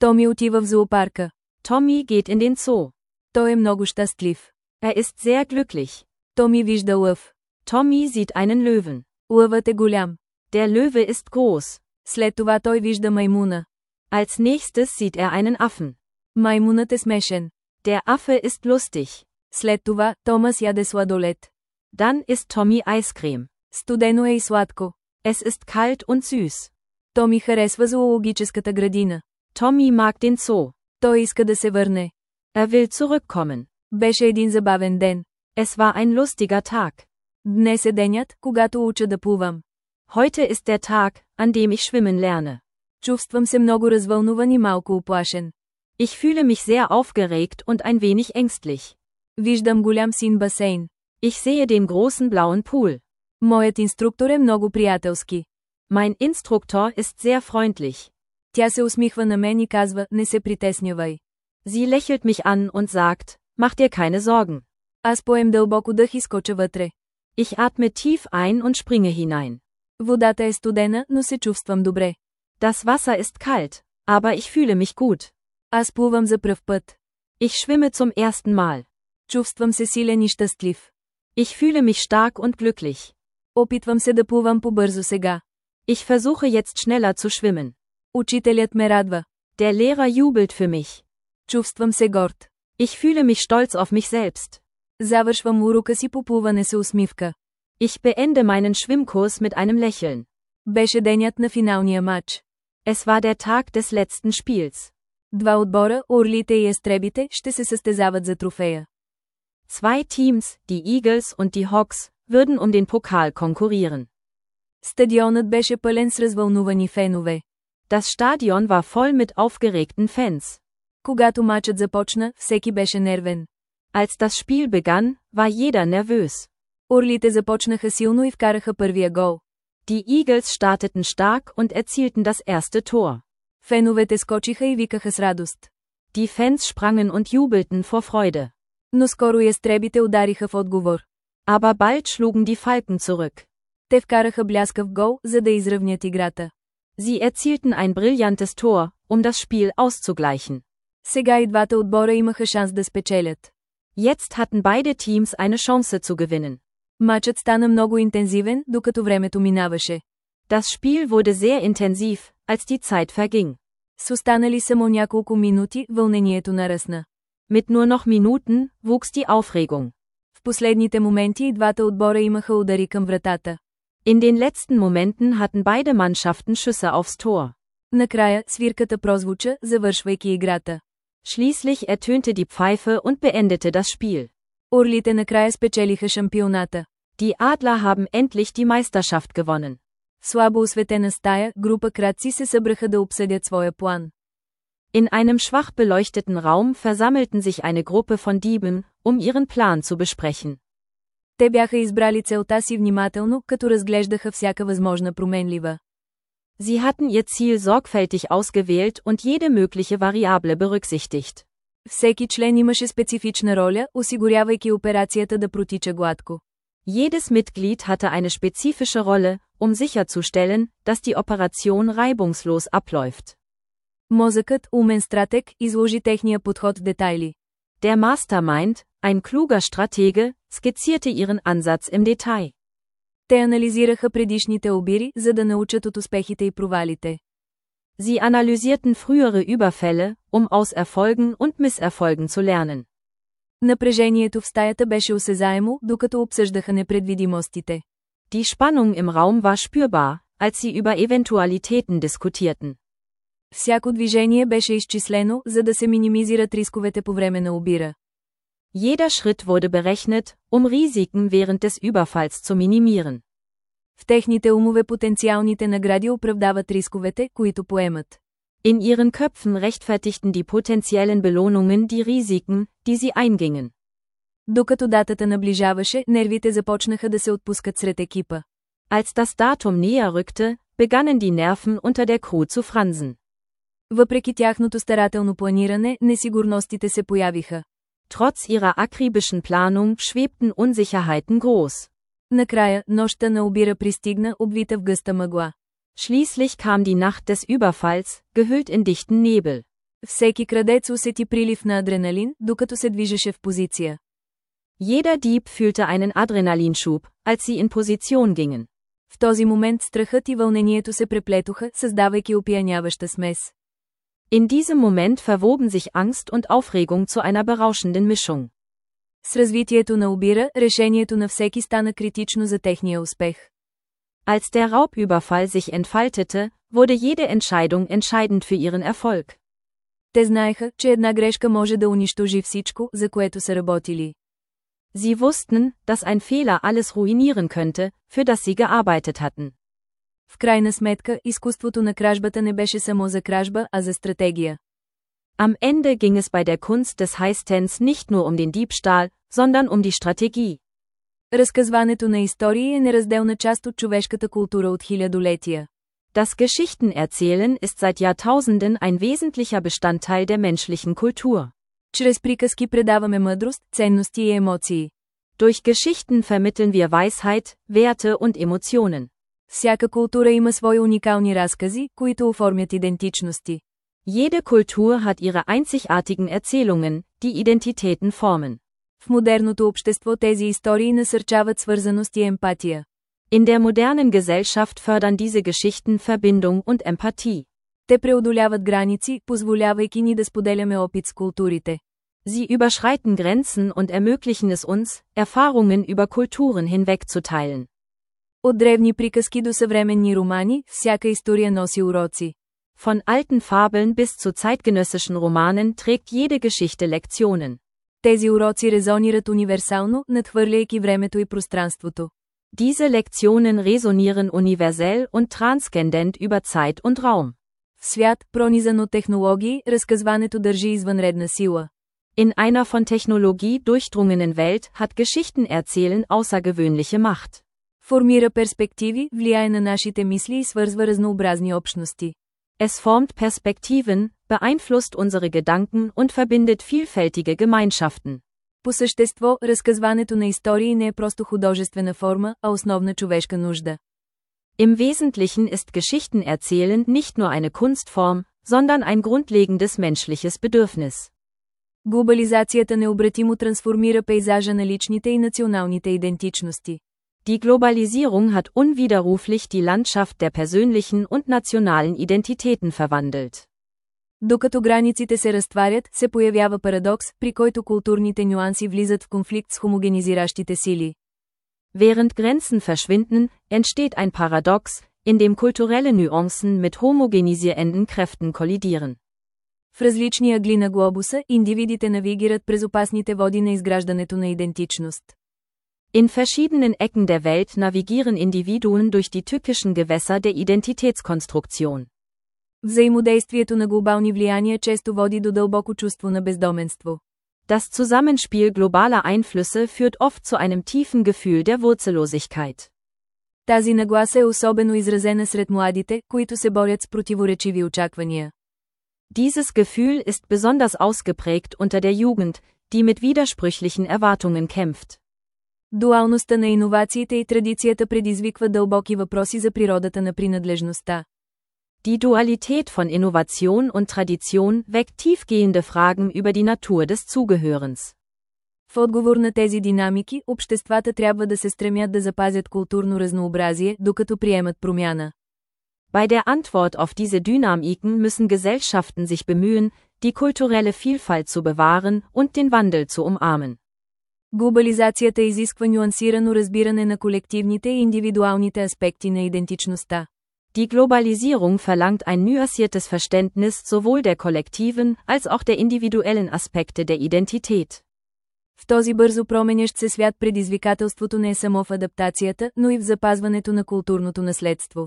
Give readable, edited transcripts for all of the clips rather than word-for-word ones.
Томи отива в зоопарка. Tommy geht in den Zoo. Той е много щастлив. Ist sehr glücklich. Томи вижда лъв. Tommy sieht einen Löwen. Лъвът е голям. Der Löwe ist groß. След това той вижда маймуна. Als nächstes sieht einen Affen. Маймунът е смешен. Der Affe ist lustig. След това Томас яде сладолед. Dann isst Tommy Eiscreme. Студено е и сладко. Es ist kalt und süß. Томи харесва зоологическата градина. Tommy mag den Zoo. Той иска да се върне. Will zurückkommen. Беше един забавен ден. Es war ein lustiger Tag. Днес е денят, когато уча да плувам. Heute ist der Tag, an dem ich schwimmen lerne. Чувствам се много развълнуван и малко уплашен. Ich fühle mich sehr aufgeregt und ein wenig ängstlich. Виждам голям син басейн. Ich sehe den großen blauen Pool. Моят инструктор е много приятелски. Mein Instruktor ist sehr freundlich. Тя се усмихва на мен и казва, не се притеснявай. Sie lächelt mich an und sagt, mach dir keine Sorgen. Аз поем дълбоко дъх и скоча вътре. Ich atme tief ein und springe hinein. Водата е студена, но се чувствам добре. Das Wasser ist kalt, aber ich fühle mich gut. Аз плувам за пръв път. Ich schwimme zum ersten Mal. Чувствам се силен и щастлив. Ich fühle mich stark und glücklich. Опитвам се да плувам побързо сега. Ich versuche jetzt schneller zu schwimmen. Учителят ме радва. Der Lehrer jubelt für mich. Чувствам се горд. Ich fühle mich stolz auf mich selbst. Завършвам урока си по плуване с усмивка. Ich beende meinen Schwimmkurs mit einem Lächeln. Беше денят на финалния матч. Es war der Tag des letzten Spiels. Два отбора, орлите и естребите, ще се състезават за трофея. Zwei Teams, die Eagles und die Hawks, würden um den Pokal konkurrieren. Стадионът беше пълен с развълнувани фенове. Das Stadion war voll mit aufgeregten Fans. Когато матчът започна, всеки беше нервен. Als das Spiel begann, war jeder nervös. Орлите започнаха силно и вкараха първия гол. Die Eagles starteten stark und erzielten das erste Tor. Феновете скочиха и викаха с радост. Die Fans sprangen und jubelten vor Freude. Но скоро естребите удариха в отговор. Aber bald schlugen die Falken zurück. Те вкараха бляскав гол, за да изравнят играта. Sie erzielten ein brillantes Tor, das Spiel auszugleichen. Сега и двата отбора имаха шанс да спечелят. Jetzt hatten beide Teams eine Chance zu gewinnen. Матчът стана много интензивен, докато времето минаваше. Das Spiel wurde sehr intensiv, als die Zeit verging. С останали само няколко минути, вълнението нарасна. Mit nur noch Minuten wuchs die Aufregung. В последните моменти и двата отбора имаха удари към вратата. In den letzten Momenten hatten beide Mannschaften Schüsse aufs Tor. Накрая, свирката прозвуча, завършвайки играта. Schließlich ertönte die Pfeife und beendete das Spiel. Орлите накрая спечелиха шампионата. Die Adler haben endlich die Meisterschaft gewonnen. В слабо осветена стая, група крадци се събраха да обсъдят своя план. In einem schwach beleuchteten Raum versammelten sich eine Gruppe von Dieben, ihren Plan zu besprechen. Те бяха избрали целта си внимателно, като разглеждаха всяка възможна променлива. Sie hatten ihr Ziel sorgfältig ausgewählt und jede mögliche Variable berücksichtigt. Всеки член имаше специфична роля, осигурявайки операцията да протича гладко. Jedes Mitglied hatte eine spezifische Rolle, sicherzustellen, dass die Operation reibungslos abläuft. Мозъкът, умен стратег, изложи техния подход в детайли. Der Mastermind, ein kluger Stratege, skizzierte ihren Ansatz im Detail. Те анализираха предишните обири, за да научат от успехите и провалите. Sie analysierten frühere Überfälle, aus Erfolgen und Misserfolgen zu lernen. Напрежението в стаята беше осезаемо, докато обсъждаха непредвидимостите. Die Spannung im Raum war spürbar, als sie über Eventualitäten diskutierten. Всяко движение беше изчислено, за да се минимизират рисковете по време на обира. Jeder Schritt wurde berechnet, Risiken während des Überfalls zu minimieren. В техните умове потенциалните награди оправдават рисковете, които поемат. In ihren Köpfen rechtfertigten die potenziellen Belohnungen die Risiken, die sie eingingen. Докато датата наближаваше, нервите започнаха да се отпускат сред екипа. Als das Datum näher rückte, begannen die Nerven unter der Crew zu fransen. Въпреки тяхното старателно планиране, несигурностите се появиха. Trotz ihrer akribischen Planung schwebten Unsicherheiten groß. Накрая, нощта на обира пристигна, обвита в гъста мъгла. Schließlich kam die Nacht des Überfalls, gehüllt in dichten Nebel. Всеки крадец усети прилив на адреналин, докато се движеше в позиция. Jeder Dieb fühlte einen Adrenalinschub, als sie in Position gingen. В този момент страхът и вълнението се преплетоха, създавайки опияняваща смес. In diesem Moment verwoben sich Angst und Aufregung zu einer berauschenden Mischung. С развитието на Обира, решението на всеки стана критично за техния успех. Als der Raubüberfall sich entfaltete, wurde jede Entscheidung entscheidend für ihren Erfolg. Те знаеха, че една грешка може да унищожи всичко, за което са работили. Sie wussten, dass ein Fehler alles ruinieren könnte, für das sie gearbeitet hatten. В крайна сметка, изкуството на кражбата не беше само за кражба, а за стратегия. Am Ende ging es bei der Kunst des Heistens nicht nur um den Diebstahl, sondern um die Strategie. Разказването на истории е неразделна част от човешката култура от хилядолетия. Das Geschichtenerzählen ist seit Jahrtausenden ein wesentlicher Bestandteil der menschlichen Kultur. Чрез приказки предаваме мъдрост, ценности и емоции. Durch Geschichten vermitteln wir Weisheit, Werte und Emotionen. Всяка култура има свои уникални разкази, които оформят идентичности. Jede Kultur hat ihre einzigartigen Erzählungen, die Identitäten formen. В модерното общество тези истории насърчават свързаност и емпатия. In der modernen Gesellschaft fördern diese Geschichten Verbindung und Empathie. Те преодоляват граници, позволявайки ни да споделяме опит с културите. Sie überschreiten Grenzen und ermöglichen es uns, Erfahrungen über Kulturen hinweg zu teilen. От древни приказки до съвременни романи, всяка история носи уроци. Von alten Fabeln bis zu zeitgenössischen Romanen trägt jede Geschichte Lektionen. Тези уроци резонират универсално, надхвърляйки времето и пространството. Diese Lektionen resonieren universell und transcendent über Zeit und Raum. В свят, пронизан от технологии, разказването държи извънредна сила. In einer von Technologie durchdrungenen Welt hat Geschichtenerzählen außergewöhnliche Macht. Формира перспективи, влияе на нашите мисли и свързва разнообразни общности. Es formt Perspektiven, beeinflusst unsere Gedanken und verbindet vielfältige Gemeinschaften. По същество, разказването на истории не е просто художествена форма, а основна човешка нужда. Im Wesentlichen ist Geschichtenerzählen nicht nur eine Kunstform, sondern ein grundlegendes menschliches Bedürfnis. Глобализацията необратимо трансформира пейзажа на личните и националните идентичности. Die Globalisierung hat unwiderruflich die Landschaft der persönlichen und nationalen Identitäten verwandelt. Докато границите се разтварят, се появява парадокс, при който културните нюанси влизат в конфликт с хомогенизиращите сили. Während Grenzen verschwinden, entsteht ein Paradox, in dem kulturelle Nuancen mit homogenisierenden Kräften kollidieren. В различни ъгли на глобуса, индивидите навигират през опасните води на изграждането на идентичност. In verschiedenen Ecken der Welt navigieren Individuen durch die tückischen Gewässer der Identitätskonstruktion. Взаимодействието на глобални влияния често води до дълбоко чувство на бездоменство. Das Zusammenspiel globaler Einflüsse führt oft zu einem tiefen Gefühl der Wurzellosigkeit. Тази нагласа е особено изразена сред младите, които се борят с противоречиви очаквания. Dieses Gefühl ist besonders ausgeprägt unter der Jugend, die mit widersprüchlichen Erwartungen kämpft. Дуалността на иновациите и традицията предизвиква дълбоки въпроси за природата на принадлежността. Die Dualität von Innovation und Tradition weckt tiefgehende Fragen über die Natur des Zugehörens. В отговор на тези динамики, обществата трябва да се стремят да запазят културно разнообразие, докато приемат промяна. Bei der Antwort auf diese Dynamiken müssen Gesellschaften sich bemühen, die kulturelle Vielfalt zu bewahren und den Wandel zu umarmen. Глобализацията изисква нюансирано разбиране на колективните и индивидуалните аспекти на идентичността. Die Globalisierung verlangt ein nuanciertes Verständnis sowohl der kollektiven als auch der individuellen Aspekte der Identität. В този bързо променящ се свят предизвикателството не е само в адаптацията, но и в запазването на културното наследство.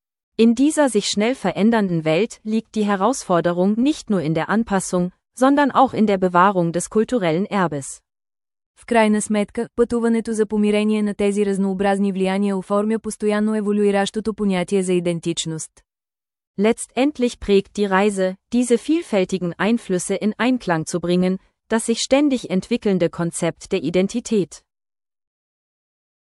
In dieser sich schnell verändernden Welt liegt die Herausforderung nicht nur in der Anpassung, sondern auch in der Bewahrung des kulturellen Erbes. В крайна сметка, пътуването за помирение на тези разнообразни влияния оформя постоянно еволюиращото понятие за идентичност. Letztendlich prägt die Reise, diese vielfältigen Einflüsse in Einklang zu bringen, das sich ständig entwickelnde Konzept der Identität.